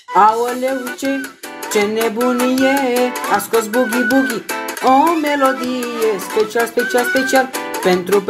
Aoleu, ce nebunie, a scos Boogie Boogie, o melodie special, special, special, pentru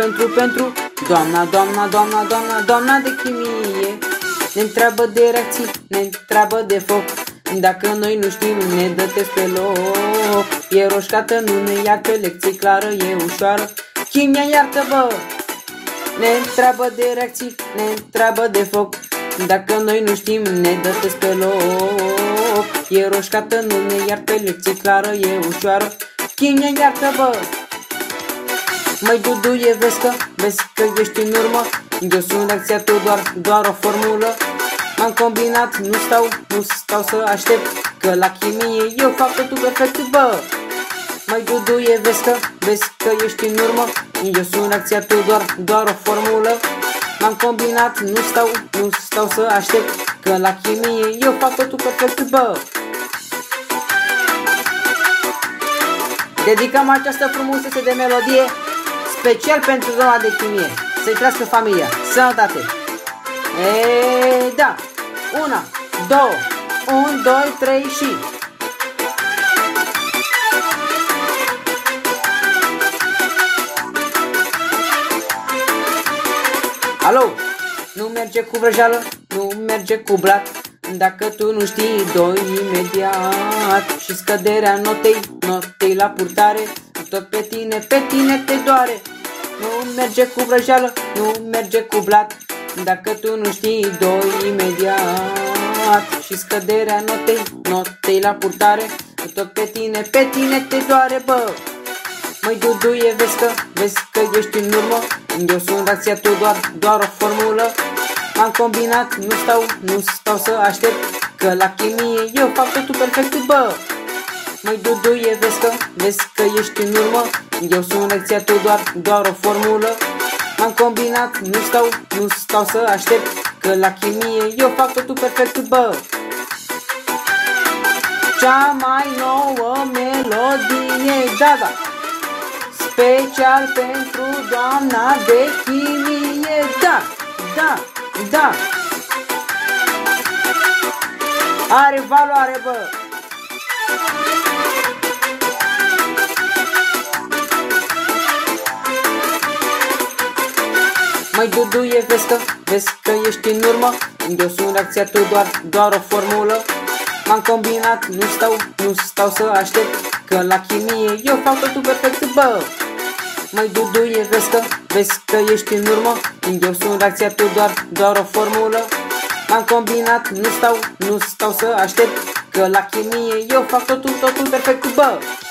doamna de chimie. Ne întreabă de reacții, ne întreabă de foc, dacă noi nu știm, ne dă test pe loc. E roșcată, nu ne iartă, lecție clară, e ușoară, chimia iartă, bă. Ne întreabă de reacții, ne întreabă de foc, dacă noi nu știm, ne dă test pe loc. E roșcată, nu ne iartă, lecție clară, e ușoară, chimia iartă, bă. Măi Duduie, vezi că ești în urmă, eu sunt reacția, tu doar o formulă. M-am combinat, nu stau să aștept, că la chimie eu fac totul perfect, bă. Măi Duduie, vezi că ești în urmă, eu sunt reacția, tu doar o formulă. M-am combinat, nu stau să aștept, că la chimie eu fac totul perfect, bă. Dedicăm această frumusețe de melodie special pentru zona de chimie. Să-i trăiască familia. Sănătate! Da! 1, 2, 3 și... Alo! Nu merge cu vrăjeală, nu merge cu blat, dacă tu nu știi, doi imediat. Și scăderea notei la purtare, tot pe tine te doare. Nu merge cu vrăjeală, nu merge cu blat, dacă tu nu știi, doi imediat. Și scăderea notei la purtare, tot pe tine te doare, bă. Măi Duduie, vezi că ești în urmă, eu sunt reacția, tu doar o formulă. M-am combinat, nu stau să aștept, că la chimie eu fac totul perfect, bă. Măi Duduie, vezi că ești în urmă, eu sunt reacția, tu doar o formulă. M-am combinat, nu stau să aștept, că la chimie eu fac totul perfect, bă. Cea mai nouă melodie, da, special pentru doamna de chimie, da. Are valoare, bă. Măi Duduie, vezi că ești în urmă, eu sunt reacția, tu doar o formulă. M-am combinat, nu stau să aștept, că la chimie eu fac totul perfect, bă. Măi Duduie, vezi că ești în urmă, eu sunt reacția, tu doar o formulă. M-am combinat, nu stau să aștept, că la chimie eu fac totul perfect, bă.